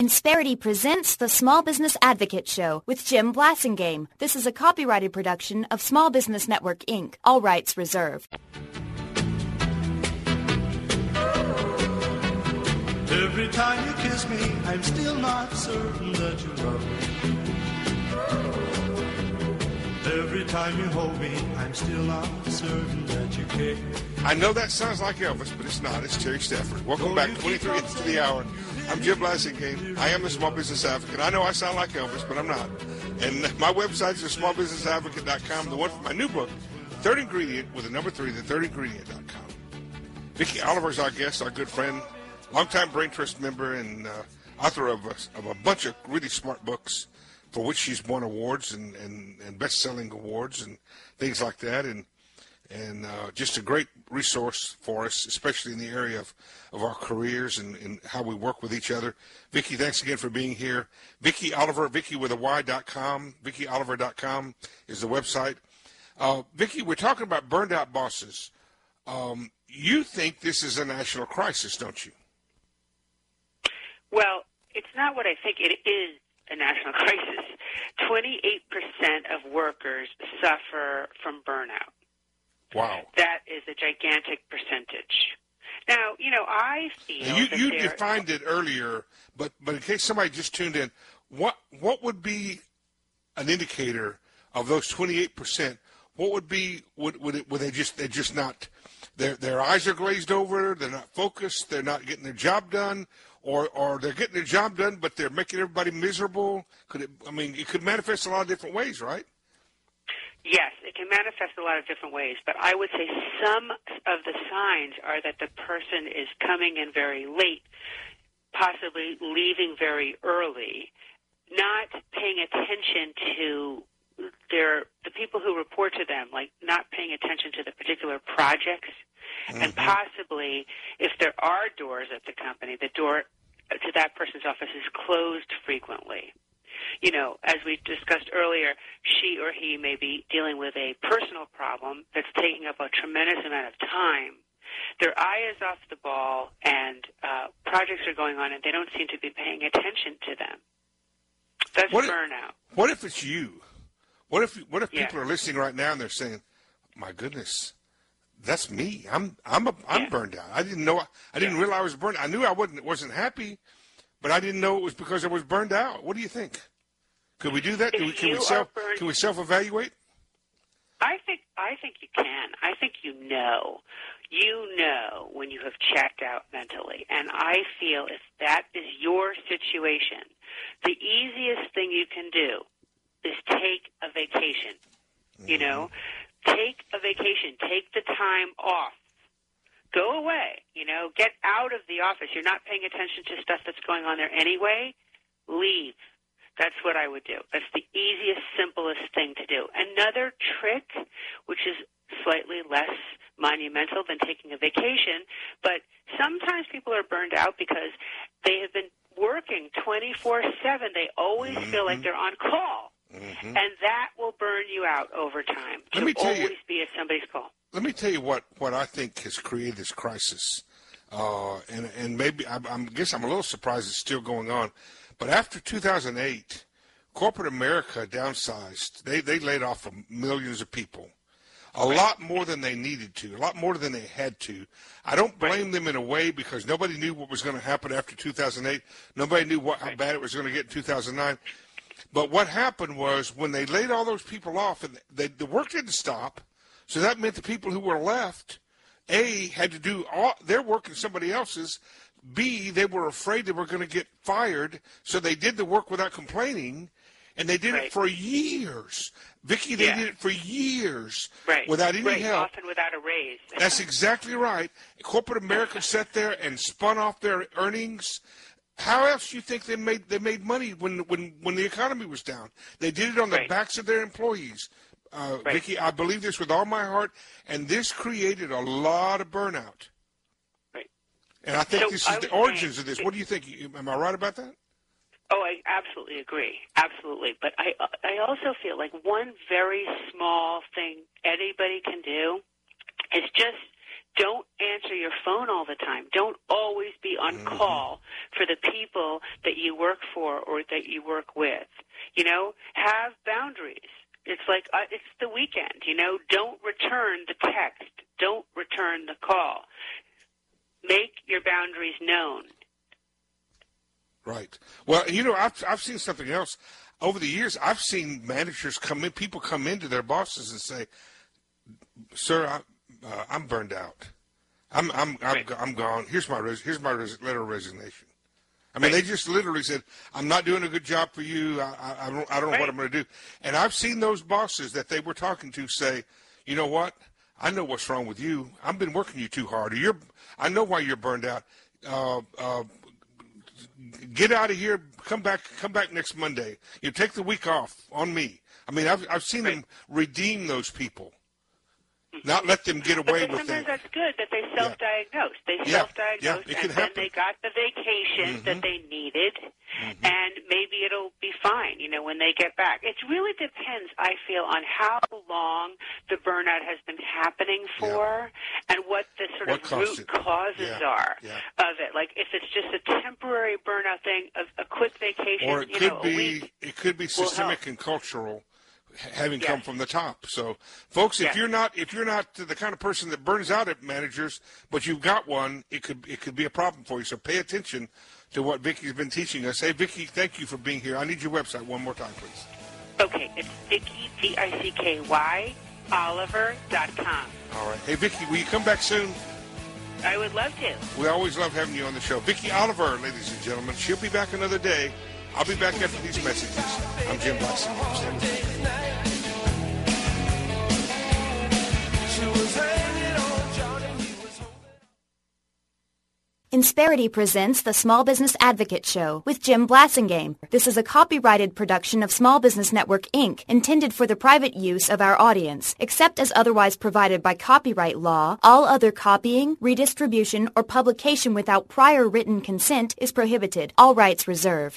Insperity presents the Small Business Advocate Show with Jim Blasingame. This is a copyrighted production of Small Business Network, Inc. All rights reserved. Every time you kiss me, I'm still not certain that you love me. Every time you hold me, I'm still not certain that you care. I know that sounds like Elvis, but it's not. It's Terry Stafford. Welcome back, 23 minutes to the hour. I'm Jim Blasingame. I am the Small Business Advocate. I know I sound like Elvis, but I'm not. And my website is smallbusinessadvocate.com. The one for my new book, Third Ingredient, with the number 3, the thirdingredient.com. Vicki Oliver's our guest, our good friend, longtime Brain Trust member, and author of a bunch of really smart books for which she's won awards and best-selling awards and things like that. And just a great resource for us, especially in the area of our careers and how we work with each other. Vicki, thanks again for being here. Vicki Oliver, VickiWithAY.com, VickiOliver.com is the website. Vicki, we're talking about burned out bosses. You think this is a national crisis, don't you? Well, it's not what I think. It is a national crisis. 28% of workers suffer from burnout. Wow. That is a gigantic percentage. Now, I feel you defined it earlier, but in case somebody just tuned in, what would be an indicator of those 28%? What would be would they just not their eyes are glazed over, they're not focused, they're not getting their job done, or they're getting their job done but they're making everybody miserable? It could manifest a lot of different ways, right? Yes, it can manifest a lot of different ways, but I would say some of the signs are that the person is coming in very late, possibly leaving very early, not paying attention to the people who report to them, like not paying attention to the particular projects, and possibly, if there are doors at the company, the door to that person's office is closed frequently. As we discussed earlier, she or he may be dealing with a personal problem that's taking up a tremendous amount of time. Their eye is off the ball, and projects are going on, and they don't seem to be paying attention to them. That's burnout. What if it's you? What if people are listening right now and they're saying, "My goodness, that's me. I'm burned out. I didn't know. I didn't realize I was burned. I knew I wasn't happy, but I didn't know it was because I was burned out." What do you think? Could we do that? Can we self-evaluate? I think you can. I think you know when you have checked out mentally. And I feel if that is your situation, the easiest thing you can do is take a vacation. Take a vacation. Take the time off. Go away. Get out of the office. You're not paying attention to stuff that's going on there anyway. Leave. That's what I would do. That's the easiest, simplest thing to do. Another trick, which is slightly less monumental than taking a vacation, but sometimes people are burned out because they have been working 24/7. They always feel like they're on call, and that will burn you out over time. To always be at somebody's call. Let me tell you what I think has created this crisis, and maybe I guess I'm a little surprised it's still going on. But after 2008, corporate America downsized. They laid off millions of people, a lot more than they needed to, a lot more than they had to. I don't blame them in a way because nobody knew what was going to happen after 2008. Nobody knew how bad it was going to get in 2009. But what happened was when they laid all those people off, and the work didn't stop, so that meant the people who were left, A, had to do all their work and somebody else's. B, they were afraid they were going to get fired, so they did the work without complaining, and they did it for years. Vicki, they did it for years without any help. Often without a raise. That's exactly right. Corporate America sat there and spun off their earnings. How else do you think they made money when the economy was down? They did it on the backs of their employees. Vicki, I believe this with all my heart, and this created a lot of burnout. And I think this is the origins of this. What do you think? Am I right about that? Oh, I absolutely agree. Absolutely. But I also feel like one very small thing anybody can do is just Don't answer your phone all the time. Don't always be on call for the people that you work for or that you work with. You know, have boundaries. It's like it's the weekend, you know. Don't return the text. Don't return the call. Make your boundaries known. Right. Well, you know, I've seen something else. Over the years, I've seen managers come in, people come into their bosses and say, "Sir, I'm burned out. I'm gone. Here's my letter of resignation." I mean, they just literally said, "I'm not doing a good job for you. I don't know what I'm going to do." And I've seen those bosses that they were talking to say, "You know what? I know what's wrong with you. I've been working you too hard. Or I know why you're burned out. Get out of here. Come back next Monday. You take the week off on me." I mean, I've seen them redeem those people. Not let them get away with it. Sometimes that's good that they self-diagnosed. They self-diagnosed, and then they got the vacation that they needed, and maybe it'll be fine, you know, when they get back. It really depends, I feel, on how long the burnout has been happening for and what the sort of root causes are of it. Like, if it's just a temporary burnout thing, a quick vacation, or it could be systemic and cultural, having come from the top. So, folks, if you're not the kind of person that burns out at managers, but you've got one, it could be a problem for you. So pay attention to what Vicki's been teaching us. Hey, Vicki, thank you for being here. I need your website one more time, please. Okay, it's Vicki, VICKY, Oliver.com. All right. Hey, Vicki, will you come back soon? I would love to. We always love having you on the show. Vicki Oliver, ladies and gentlemen. She'll be back another day. I'll be back after these messages. I'm Jim Blasingame. Insperity presents the Small Business Advocate Show with Jim Blasingame. This is a copyrighted production of Small Business Network, Inc., intended for the private use of our audience. Except as otherwise provided by copyright law, all other copying, redistribution, or publication without prior written consent is prohibited. All rights reserved.